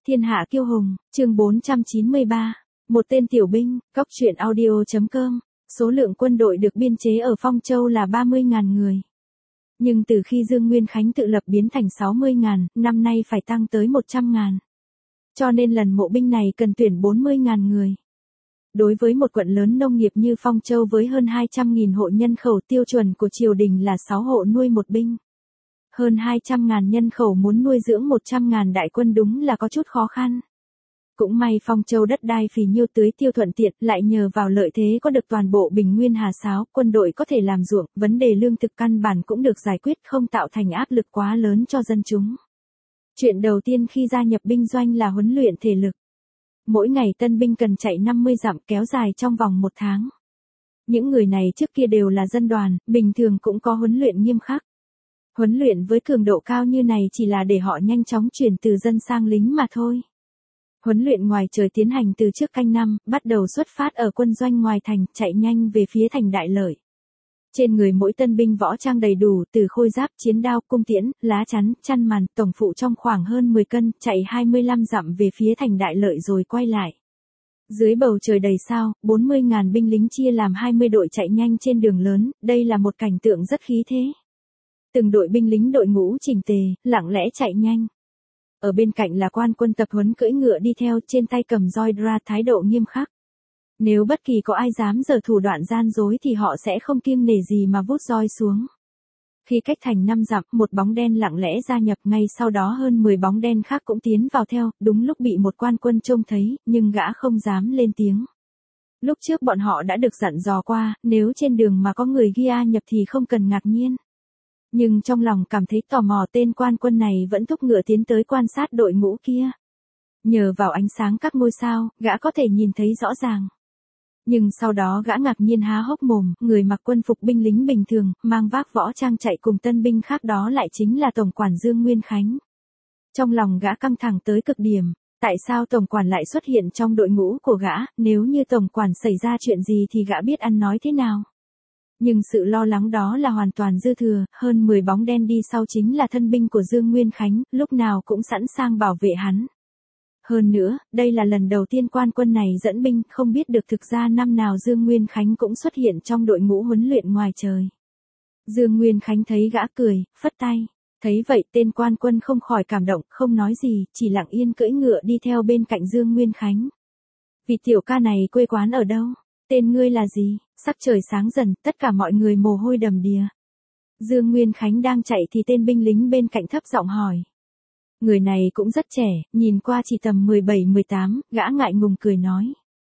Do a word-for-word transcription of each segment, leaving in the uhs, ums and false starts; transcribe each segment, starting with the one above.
Thiên hạ kiêu hùng, chương bốn trăm chín mươi ba. Một tên tiểu binh, Cóc truyện audio chấm com. Số lượng quân đội được biên chế ở Phong Châu là ba mươi nghìn người. Nhưng từ khi Dương Nguyên Khánh tự lập biến thành sáu mươi nghìn, năm nay phải tăng tới một trăm nghìn. Cho nên lần mộ binh này cần tuyển bốn mươi nghìn người. Đối với một quận lớn nông nghiệp như Phong Châu với hơn hai trăm nghìn hộ nhân khẩu, tiêu chuẩn của triều đình là sáu hộ nuôi một binh. Hơn hai trăm nghìn nhân khẩu muốn nuôi dưỡng một trăm nghìn đại quân đúng là có chút khó khăn. Cũng may Phong Châu đất đai phì nhiêu tưới tiêu thuận tiện, lại nhờ vào lợi thế có được toàn bộ bình nguyên Hà Sáo, quân đội có thể làm ruộng, vấn đề lương thực căn bản cũng được giải quyết, không tạo thành áp lực quá lớn cho dân chúng. Chuyện đầu tiên khi gia nhập binh doanh là huấn luyện thể lực. Mỗi ngày tân binh cần chạy năm mươi dặm kéo dài trong vòng một tháng. Những người này trước kia đều là dân đoàn, bình thường cũng có huấn luyện nghiêm khắc. Huấn luyện với cường độ cao như này chỉ là để họ nhanh chóng chuyển từ dân sang lính mà thôi. Huấn luyện ngoài trời tiến hành từ trước canh năm, bắt đầu xuất phát ở quân doanh ngoài thành, chạy nhanh về phía thành Đại Lợi. Trên người mỗi tân binh võ trang đầy đủ, từ khôi giáp, chiến đao, cung tiễn, lá chắn, chăn màn, tổng phụ trong khoảng hơn mười cân, chạy hai mươi lăm dặm về phía thành Đại Lợi rồi quay lại. Dưới bầu trời đầy sao, bốn mươi nghìn binh lính chia làm hai mươi đội chạy nhanh trên đường lớn, đây là một cảnh tượng rất khí thế. Từng đội binh lính đội ngũ chỉnh tề, lặng lẽ chạy nhanh. Ở bên cạnh là quan quân tập huấn cưỡi ngựa đi theo, trên tay cầm roi ra, thái độ nghiêm khắc. Nếu bất kỳ có ai dám giở thủ đoạn gian dối thì họ sẽ không kiêng nể gì mà vút roi xuống. Khi cách thành năm dặm, một bóng đen lặng lẽ gia nhập, ngay sau đó hơn mười bóng đen khác cũng tiến vào theo, đúng lúc bị một quan quân trông thấy, nhưng gã không dám lên tiếng. Lúc trước bọn họ đã được dặn dò qua, nếu trên đường mà có người gia nhập thì không cần ngạc nhiên. Nhưng trong lòng cảm thấy tò mò, tên quan quân này vẫn thúc ngựa tiến tới quan sát đội ngũ kia. Nhờ vào ánh sáng các ngôi sao, gã có thể nhìn thấy rõ ràng. Nhưng sau đó gã ngạc nhiên há hốc mồm, người mặc quân phục binh lính bình thường, mang vác võ trang chạy cùng tân binh khác đó lại chính là tổng quản Dương Nguyên Khánh. Trong lòng gã căng thẳng tới cực điểm, tại sao tổng quản lại xuất hiện trong đội ngũ của gã, nếu như tổng quản xảy ra chuyện gì thì gã biết ăn nói thế nào. Nhưng sự lo lắng đó là hoàn toàn dư thừa, hơn mười bóng đen đi sau chính là thân binh của Dương Nguyên Khánh, lúc nào cũng sẵn sàng bảo vệ hắn. Hơn nữa, đây là lần đầu tiên quan quân này dẫn binh, không biết được thực ra năm nào Dương Nguyên Khánh cũng xuất hiện trong đội ngũ huấn luyện ngoài trời. Dương Nguyên Khánh thấy gã cười, phất tay. Thấy vậy tên quan quân không khỏi cảm động, không nói gì, chỉ lặng yên cưỡi ngựa đi theo bên cạnh Dương Nguyên Khánh. Vị tiểu ca này quê quán ở đâu? Tên ngươi là gì? Sắc trời sáng dần, tất cả mọi người mồ hôi đầm đìa. Dương Nguyên Khánh đang chạy thì tên binh lính bên cạnh thấp giọng hỏi. Người này cũng rất trẻ, nhìn qua chỉ tầm mười bảy mười tám, gã ngại ngùng cười nói.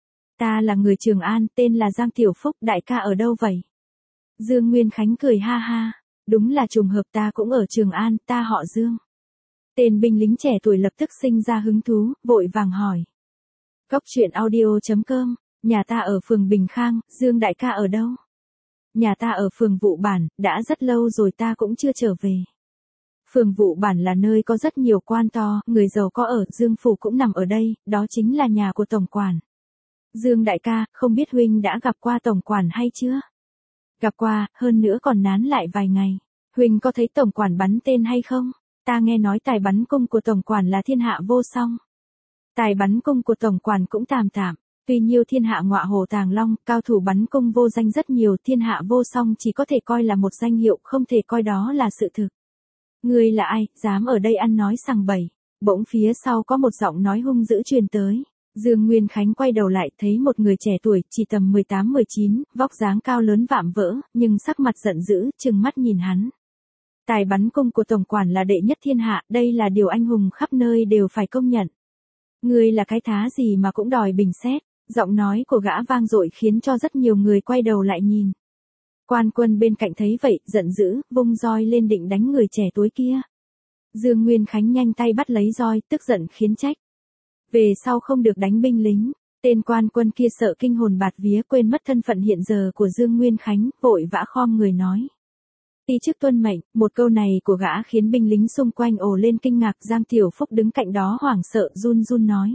Ta là người Trường An, tên là Giang Tiểu Phúc, đại ca ở đâu vậy? Dương Nguyên Khánh cười ha ha, đúng là trùng hợp, ta cũng ở Trường An, ta họ Dương. Tên binh lính trẻ tuổi lập tức sinh ra hứng thú, vội vàng hỏi. Cóc truyện audio chấm com, nhà ta ở phường Bình Khang, Dương đại ca ở đâu? Nhà ta ở phường Vụ Bản, đã rất lâu rồi ta cũng chưa trở về. Phường Vụ Bản là nơi có rất nhiều quan to, người giàu có ở, Dương phủ cũng nằm ở đây, đó chính là nhà của tổng quản. Dương đại ca, không biết huynh đã gặp qua tổng quản hay chưa? Gặp qua, hơn nữa còn nán lại vài ngày. Huynh có thấy tổng quản bắn tên hay không? Ta nghe nói tài bắn cung của tổng quản là thiên hạ vô song. Tài bắn cung của tổng quản cũng tạm tạm. Tuy nhiêu thiên hạ ngọa hổ tàng long, cao thủ bắn cung vô danh rất nhiều, thiên hạ vô song chỉ có thể coi là một danh hiệu, không thể coi đó là sự thực. Ngươi là ai, dám ở đây ăn nói sằng bậy? Bỗng phía sau có một giọng nói hung dữ truyền tới. Dương Nguyên Khánh quay đầu lại thấy một người trẻ tuổi, chỉ tầm mười tám mười chín, vóc dáng cao lớn vạm vỡ, nhưng sắc mặt giận dữ, trừng mắt nhìn hắn. Tài bắn cung của tổng quản là đệ nhất thiên hạ, đây là điều anh hùng khắp nơi đều phải công nhận. Ngươi là cái thá gì mà cũng đòi bình xét? Giọng nói của gã vang dội khiến cho rất nhiều người quay đầu lại nhìn. Quan quân bên cạnh thấy vậy, giận dữ, vung roi lên định đánh người trẻ tuổi kia. Dương Nguyên Khánh nhanh tay bắt lấy roi, tức giận khiến trách. Về sau không được đánh binh lính. Tên quan quân kia sợ kinh hồn bạt vía, quên mất thân phận hiện giờ của Dương Nguyên Khánh, vội vã khom người nói. Ti chức tuân mệnh, một câu này của gã khiến binh lính xung quanh ồ lên kinh ngạc. Giang Tiểu Phúc đứng cạnh đó hoảng sợ, run run nói.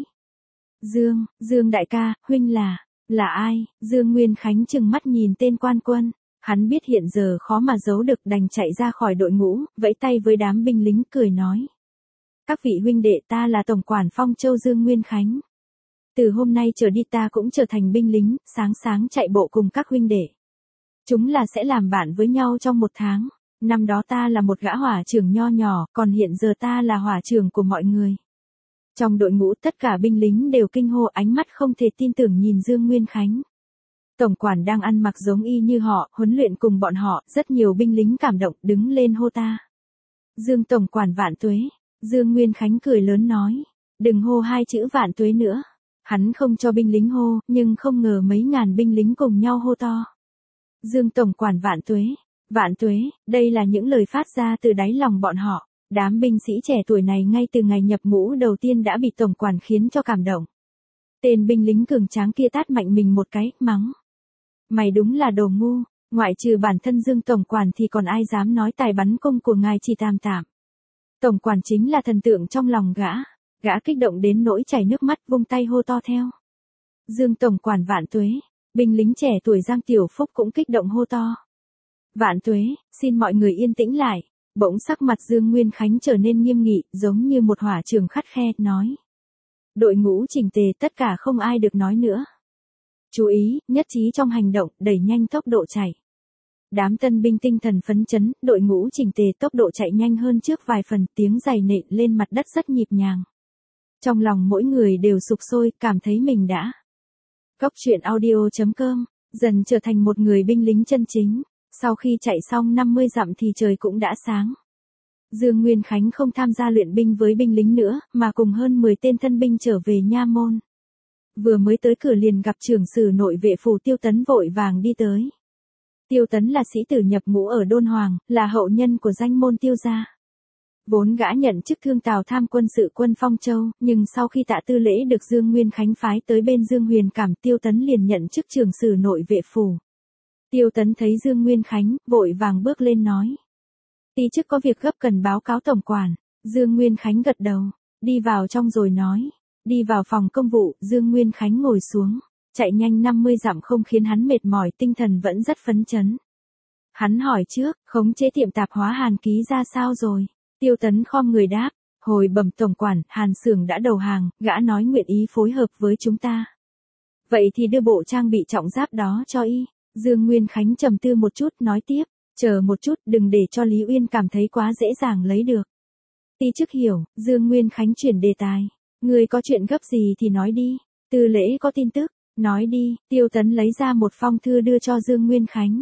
Dương, Dương đại ca, huynh là, là ai? Dương Nguyên Khánh trừng mắt nhìn tên quan quân. Hắn biết hiện giờ khó mà giấu được, đành chạy ra khỏi đội ngũ, vẫy tay với đám binh lính cười nói. Các vị huynh đệ, ta là tổng quản Phong Châu Dương Nguyên Khánh. Từ hôm nay trở đi ta cũng trở thành binh lính, sáng sáng chạy bộ cùng các huynh đệ. Chúng là sẽ làm bạn với nhau trong một tháng. Năm đó ta là một gã hỏa trưởng nho nhỏ, còn hiện giờ ta là hỏa trưởng của mọi người. Trong đội ngũ tất cả binh lính đều kinh hô, ánh mắt không thể tin tưởng nhìn Dương Nguyên Khánh. Tổng quản đang ăn mặc giống y như họ, huấn luyện cùng bọn họ, rất nhiều binh lính cảm động đứng lên hô ta. Dương tổng quản vạn tuế. Dương Nguyên Khánh cười lớn nói, đừng hô hai chữ vạn tuế nữa. Hắn không cho binh lính hô, nhưng không ngờ mấy ngàn binh lính cùng nhau hô to. Dương tổng quản vạn tuế, vạn tuế, đây là những lời phát ra từ đáy lòng bọn họ. Đám binh sĩ trẻ tuổi này ngay từ ngày nhập ngũ đầu tiên đã bị tổng quản khiến cho cảm động. Tên binh lính cường tráng kia tát mạnh mình một cái, mắng. Mày đúng là đồ ngu, ngoại trừ bản thân Dương tổng quản thì còn ai dám nói tài bắn cung của ngài chỉ tạm tạm. Tổng quản chính là thần tượng trong lòng gã, gã kích động đến nỗi chảy nước mắt vung tay hô to theo. Dương tổng quản vạn tuế, binh lính trẻ tuổi Giang Tiểu Phúc cũng kích động hô to. Vạn tuế, xin mọi người yên tĩnh lại. Bỗng sắc mặt Dương Nguyên Khánh trở nên nghiêm nghị, giống như một hỏa trưởng khắt khe, nói. Đội ngũ chỉnh tề, tất cả không ai được nói nữa. Chú ý, nhất trí trong hành động, đẩy nhanh tốc độ chạy. Đám tân binh tinh thần phấn chấn, đội ngũ chỉnh tề tốc độ chạy nhanh hơn trước vài phần, tiếng giày nện lên mặt đất rất nhịp nhàng. Trong lòng mỗi người đều sục sôi, cảm thấy mình đã. Cốc truyện audio chấm com, dần trở thành một người binh lính chân chính. Sau khi chạy xong năm mươi dặm thì trời cũng đã sáng. Dương Nguyên Khánh không tham gia luyện binh với binh lính nữa, mà cùng hơn mười tên thân binh trở về nha môn. Vừa mới tới cửa liền gặp trưởng sử nội vệ phủ Tiêu Tấn vội vàng đi tới. Tiêu Tấn là sĩ tử nhập ngũ ở Đôn Hoàng, là hậu nhân của danh môn Tiêu gia. Vốn gã nhận chức thương Tào tham quân sự quân Phong Châu, nhưng sau khi Tạ Tư Lễ được Dương Nguyên Khánh phái tới bên Dương Huyền Cảm, Tiêu Tấn liền nhận chức trưởng sử nội vệ phủ. Tiêu Tấn thấy Dương Nguyên Khánh, vội vàng bước lên nói. Ti chức có việc gấp cần báo cáo tổng quản. Dương Nguyên Khánh gật đầu, đi vào trong rồi nói. Đi vào phòng công vụ, Dương Nguyên Khánh ngồi xuống. Chạy nhanh năm mươi dặm không khiến hắn mệt mỏi, tinh thần vẫn rất phấn chấn. Hắn hỏi trước, khống chế tiệm tạp hóa Hàn Ký ra sao rồi? Tiêu Tấn khom người đáp. Hồi bẩm tổng quản, Hàn Xưởng đã đầu hàng, gã nói nguyện ý phối hợp với chúng ta. Vậy thì đưa bộ trang bị trọng giáp đó cho y. Dương Nguyên Khánh trầm tư một chút, nói tiếp, chờ một chút, đừng để cho Lý Uyên cảm thấy quá dễ dàng lấy được. Ti chức hiểu, Dương Nguyên Khánh chuyển đề tài. Người có chuyện gấp gì thì nói đi. Tư Lễ có tin tức, nói đi. Tiêu Tấn lấy ra một phong thư đưa cho Dương Nguyên Khánh.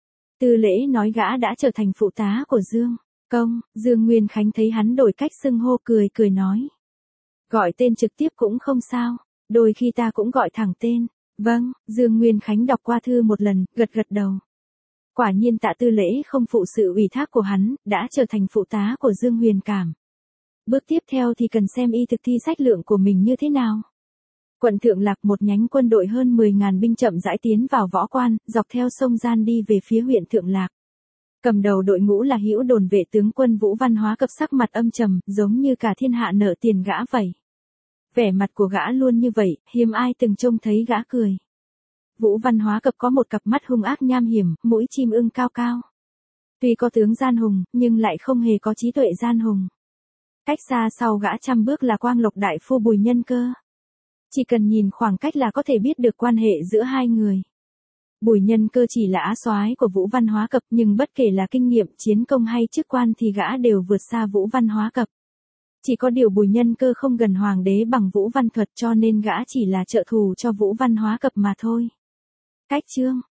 Tư Lễ nói gã đã trở thành phụ tá của Dương Công. Dương Nguyên Khánh thấy hắn đổi cách xưng hô, cười cười nói. Gọi tên trực tiếp cũng không sao, đôi khi ta cũng gọi thẳng tên. Vâng, Dương Nguyên Khánh đọc qua thư một lần, gật gật đầu. Quả nhiên Tạ Tư Lễ không phụ sự ủy thác của hắn, đã trở thành phụ tá của Dương Huyền Cảm. Bước tiếp theo thì cần xem y thực thi sách lượng của mình như thế nào. Quận Thượng Lạc, một nhánh quân đội hơn mười ngàn binh chậm rãi tiến vào Võ Quan, dọc theo sông Gian đi về phía huyện Thượng Lạc. Cầm đầu đội ngũ là Hữu Đồn vệ tướng quân Vũ Văn Hóa Cập, sắc mặt âm trầm, giống như cả thiên hạ nợ tiền gã vậy. Vẻ mặt của gã luôn như vậy, hiếm ai từng trông thấy gã cười. Vũ Văn Hóa Cập có một cặp mắt hung ác nham hiểm, mũi chim ưng cao cao. Tuy có tướng gian hùng, nhưng lại không hề có trí tuệ gian hùng. Cách xa sau gã trăm bước là Quang Lộc đại phu Bùi Nhân Cơ. Chỉ cần nhìn khoảng cách là có thể biết được quan hệ giữa hai người. Bùi Nhân Cơ chỉ là á soái của Vũ Văn Hóa Cập, nhưng bất kể là kinh nghiệm, chiến công hay chức quan thì gã đều vượt xa Vũ Văn Hóa Cập. Chỉ có điều Bùi Nhân Cơ không gần hoàng đế bằng Vũ Văn Thuật, cho nên gã chỉ là trợ thủ cho Vũ Văn Hóa Cập mà thôi. Cách chương